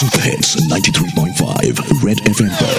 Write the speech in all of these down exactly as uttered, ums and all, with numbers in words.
Super hits ninety-three point five red FM पर।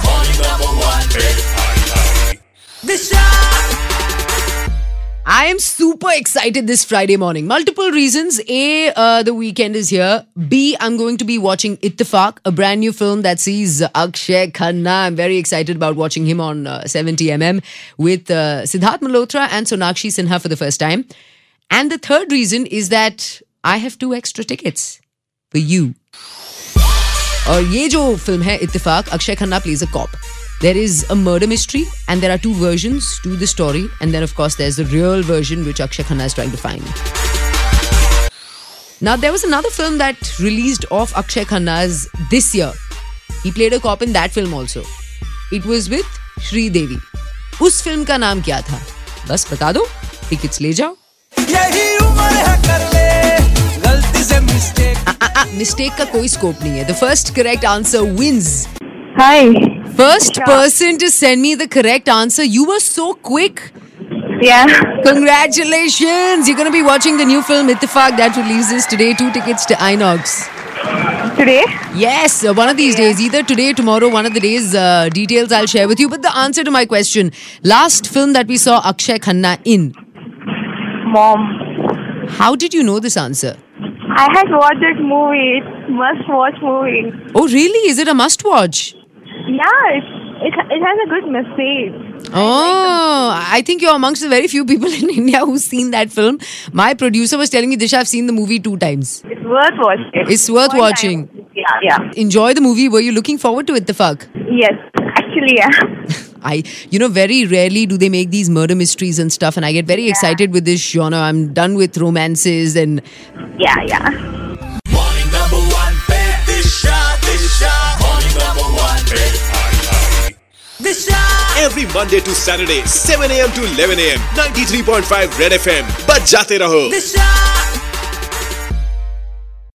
I am super excited this Friday morning. Multiple reasons. A, uh, the weekend is here. B, I'm going to be watching Ittifaq, a brand new film that sees Akshay Khanna. I'm very excited about watching him on uh, seventy millimeter with uh, Siddharth Malhotra and Sonakshi Sinha for the first time. And the third reason is that I have two extra tickets for you. और ये जो film है Ittefaq, Akshay Khanna plays a cop. There is a murder mystery and there are two versions to the story, and then of course there's the real version which Akshay Khanna is trying to find. Now there was another film that released of Akshay Khanna's this year. He played a cop in that film also. It was with Shri Devi. उस film का नाम क्या था? बस बता दो, tickets ले जाओ. यही उम्र है कर ले गलती से मिस्टेक. मिस्टेक का कोई स्कोप नहीं है. The first correct answer wins. Hi. First person to send me the correct answer. You were so quick. Yeah. Congratulations. You're going to be watching the new film Ittifaq that releases today. Two tickets to INOX. Today? Yes, uh, one of these days. Either today, tomorrow, one of the days. Uh, details I'll share with you. But the answer to my question. Last film that we saw Akshay Khanna in. Mom. How did you know this answer? I had watched that movie. It's must watch movie. Oh, really? Is it a must watch? Yeah, it, it, it has a good message. Oh, I think you're amongst the very few people in India who've seen that film. My producer was telling me, Disha, I've seen the movie two times. It's worth watching. It's worth One watching. time. Yeah, yeah. Enjoy the movie. Were you looking forward to Ittifaq? Yes, actually, yeah. I, you know, very rarely do they make these murder mysteries and stuff, and I get very yeah. excited with this genre. I'm done with romances and... Yeah, yeah. Morning number one, Disha, Disha. Morning number one, Disha. Every Monday to Saturday, seven a.m. to eleven a.m. ninety-three point five Red F M. बजाते रहो. Disha.